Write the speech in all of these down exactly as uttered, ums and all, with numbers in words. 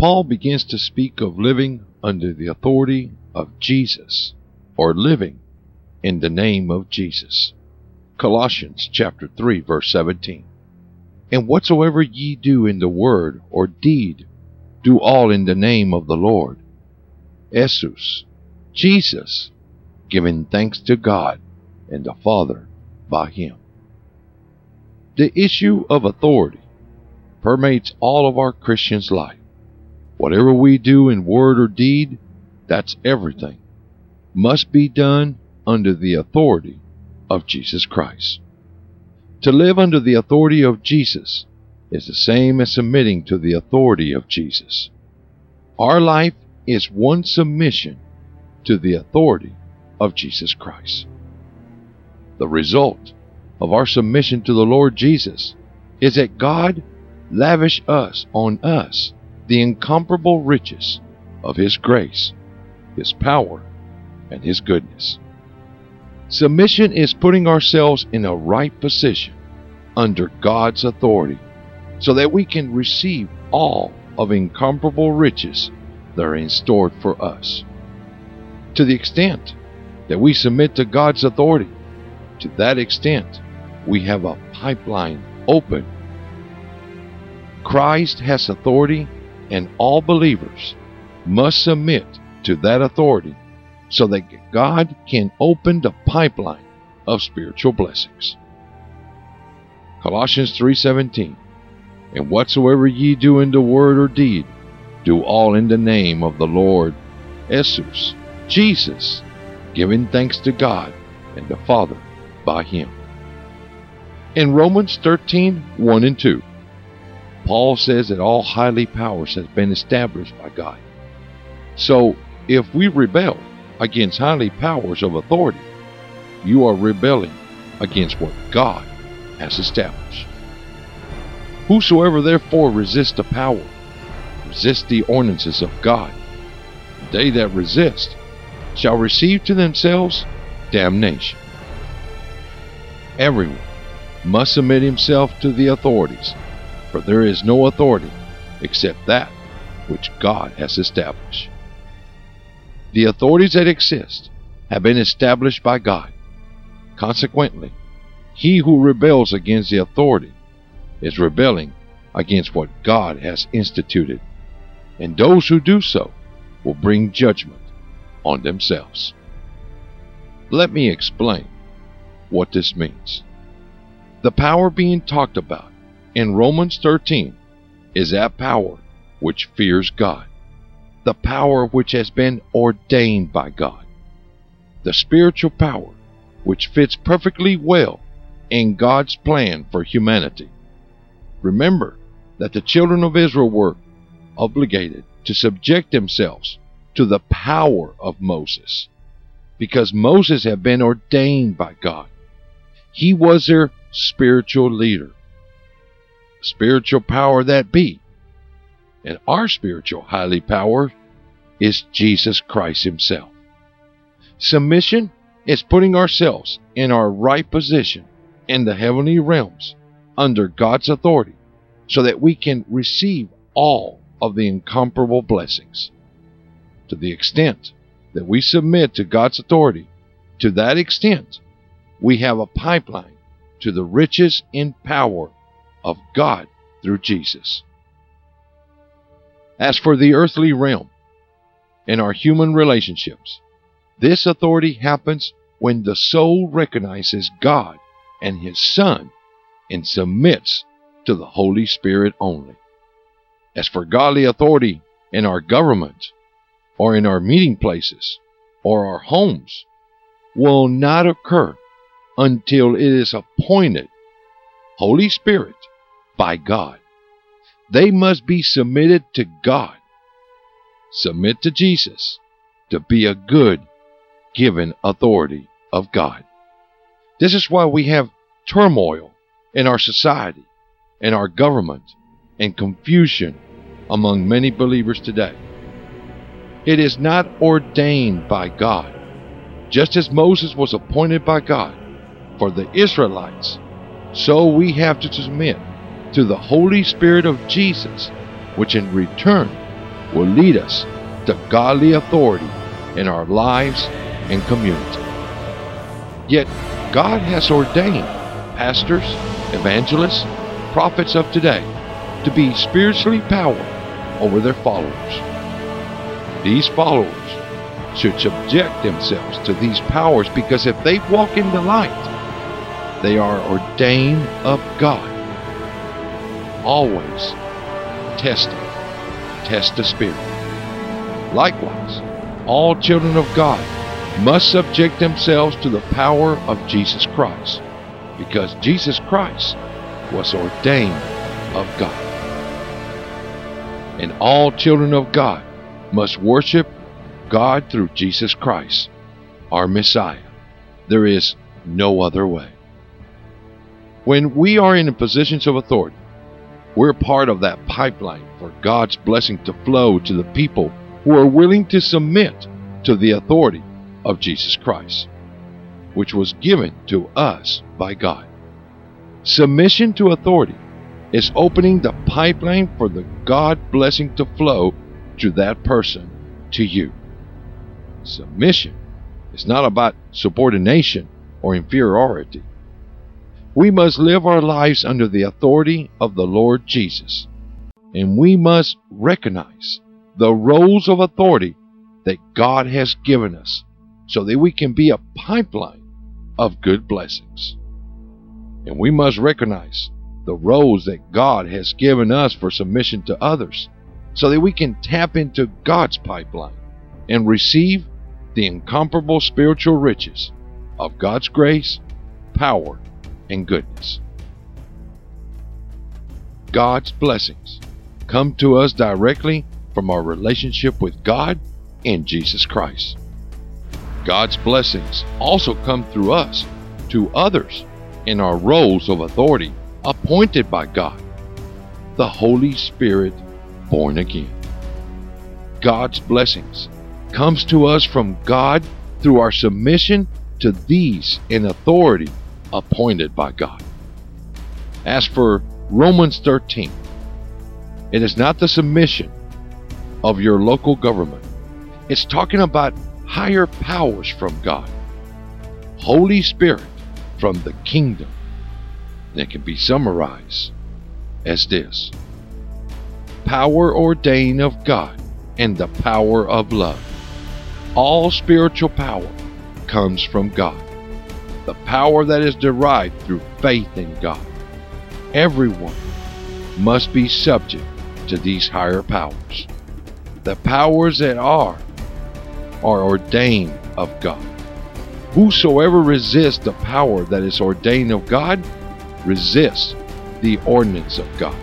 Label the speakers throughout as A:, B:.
A: Paul begins to speak of living under the authority of Jesus, or living in the name of Jesus. Colossians chapter three, verse seventeen. And whatsoever ye do in the word or deed, do all in the name of the Lord, Jesus, Jesus, giving thanks to God and the Father by him. The issue of authority permeates all of our Christians' life. Whatever we do in word or deed, that's everything, must be done under the authority of Jesus Christ. To live under the authority of Jesus is the same as submitting to the authority of Jesus. Our life is one submission to the authority of Jesus Christ. The result of our submission to the Lord Jesus is that God lavish us on us the incomparable riches of His grace, His power, and His goodness. Submission is putting ourselves in a right position under God's authority so that we can receive all of incomparable riches that are in store for us. To the extent that we submit to God's authority, to that extent we have a pipeline open. Christ has authority, and all believers must submit to that authority so that God can open the pipeline of spiritual blessings. Colossians three seventeen. And whatsoever ye do in the word or deed, do all in the name of the Lord Jesus, Jesus, giving thanks to God and the Father by him. In Romans thirteen, one and two, Paul says that all highly powers has been established by God. So, if we rebel against highly powers of authority, you are rebelling against what God has established. Whosoever therefore resists the power, resists the ordinances of God, they that resist shall receive to themselves damnation. Everyone must submit himself to the authorities, for there is no authority except that which God has established. The authorities that exist have been established by God. Consequently, he who rebels against the authority is rebelling against what God has instituted, and those who do so will bring judgment on themselves. Let me explain what this means. The power being talked about in Romans thirteen is that power which fears God, the power which has been ordained by God, the spiritual power which fits perfectly well in God's plan for humanity. Remember that the children of Israel were obligated to subject themselves to the power of Moses, because Moses had been ordained by God. He was their spiritual leader, spiritual power that be. And our spiritual highly power is Jesus Christ himself. Submission is putting ourselves in our right position in the heavenly realms under God's authority so that we can receive all of the incomparable blessings. To the extent that we submit to God's authority, to that extent we have a pipeline to the riches and power of God through Jesus. As for the earthly realm, in our human relationships, this authority happens when the soul recognizes God and His Son and submits to the Holy Spirit only. As for godly authority in our government, or in our meeting places, or our homes, will not occur until it is appointed Holy Spirit by God. They must be submitted to God. Submit to Jesus to be a good, given authority of God. This is why we have turmoil in our society, in our government, and confusion among many believers today. It is not ordained by God, just as Moses was appointed by God for the Israelites. So we have to submit to the Holy Spirit of Jesus, which in return will lead us to godly authority in our lives and community. Yet, God has ordained pastors, evangelists, prophets of today to be spiritually powerful over their followers. These followers should subject themselves to these powers, because if they walk in the light, they are ordained of God. Always testing, test the Spirit. Likewise, all children of God must subject themselves to the power of Jesus Christ, because Jesus Christ was ordained of God. And all children of God must worship God through Jesus Christ, our Messiah. There is no other way. When we are in positions of authority, we're part of that pipeline for God's blessing to flow to the people who are willing to submit to the authority of Jesus Christ, which was given to us by God. Submission to authority is opening the pipeline for the God blessing to flow to that person, to you. Submission is not about subordination or inferiority. We must live our lives under the authority of the Lord Jesus, and we must recognize the roles of authority that God has given us so that we can be a pipeline of good blessings. And we must recognize the roles that God has given us for submission to others so that we can tap into God's pipeline and receive the incomparable spiritual riches of God's grace, power, and goodness. God's blessings come to us directly from our relationship with God and Jesus Christ. God's blessings also come through us to others in our roles of authority appointed by God, the Holy Spirit born again. God's blessings comes to us from God through our submission to these in authority appointed by God. As for Romans thirteen, it is not the submission of your local government. It's talking about higher powers from God, Holy Spirit from the kingdom. And it can be summarized as this: power ordained of God and the power of love. All spiritual power comes from God, the power that is derived through faith in God. Everyone must be subject to these higher powers. The powers that are, are ordained of God. Whosoever resists the power that is ordained of God resists the ordinance of God.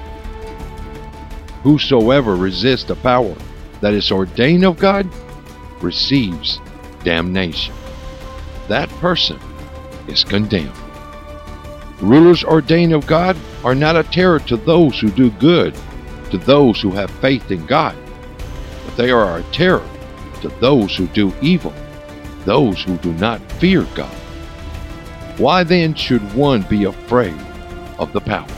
A: Whosoever resists the power that is ordained of God receives damnation. That person is condemned. Rulers ordained of God are not a terror to those who do good, to those who have faith in God, but they are a terror to those who do evil, those who do not fear God. Why then should one be afraid of the power?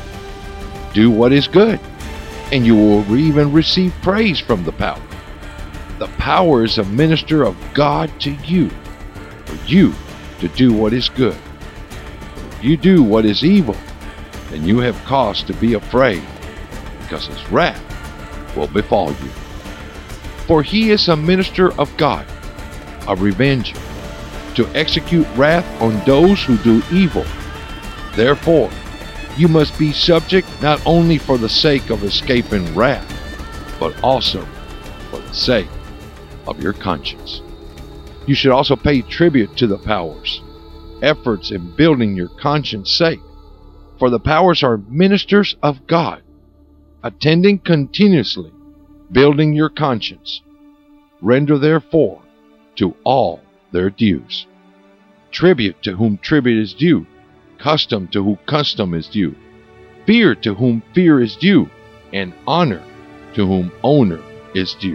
A: Do what is good, and you will even receive praise from the power. The power is a minister of God to you, for you to do what is good. If you do what is evil, then you have cause to be afraid, because his wrath will befall you. For he is a minister of God, a revenger, to execute wrath on those who do evil. Therefore, you must be subject not only for the sake of escaping wrath, but also for the sake of your conscience. You should also pay tribute to the powers, efforts in building your conscience sake, for the powers are ministers of God, attending continuously, building your conscience. Render therefore to all their dues. Tribute to whom tribute is due, custom to whom custom is due, fear to whom fear is due, and honor to whom honor is due.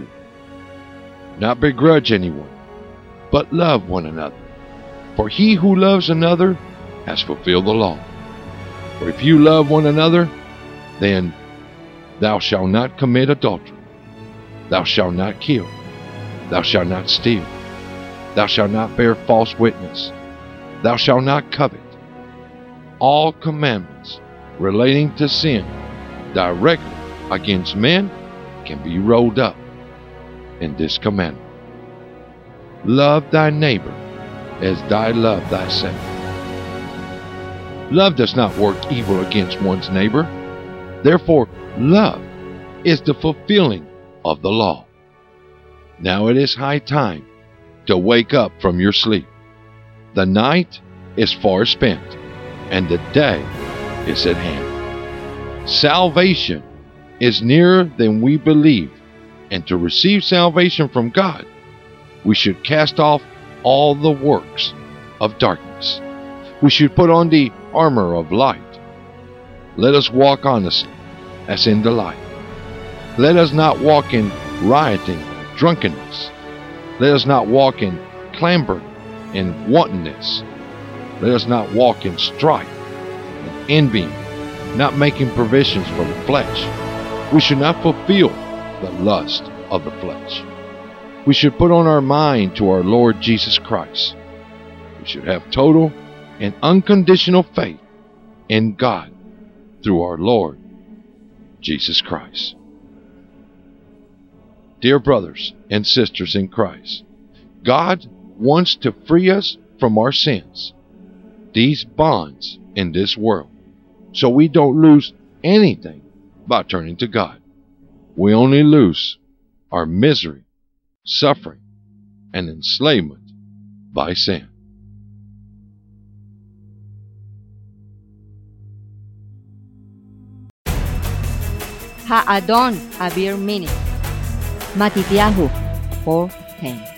A: Not begrudge anyone, but love one another. For he who loves another has fulfilled the law. For if you love one another, then thou shalt not commit adultery. Thou shalt not kill. Thou shalt not steal. Thou shalt not bear false witness. Thou shalt not covet. All commandments relating to sin directly against men can be rolled up in this commandment. Love thy neighbor as thy love thyself. Love does not work evil against one's neighbor. Therefore, love is the fulfilling of the law. Now it is high time to wake up from your sleep. The night is far spent, and the day is at hand. Salvation is nearer than we believe, and to receive salvation from God, we should cast off all the works of darkness. We should put on the armor of light. Let us walk honestly, as in the light. Let us not walk in rioting, drunkenness. Let us not walk in clambering and wantonness. Let us not walk in strife and envying, not making provisions for the flesh. We should not fulfill the lust of the flesh. We should put on our mind to our Lord Jesus Christ. We should have total and unconditional faith in God through our Lord Jesus Christ. Dear brothers and sisters in Christ, God wants to free us from our sins, these bonds in this world, so we don't lose anything by turning to God. We only lose our misery, suffering, and enslavement by sin.
B: Ha'adon Avir Minute, Matityahu four ten.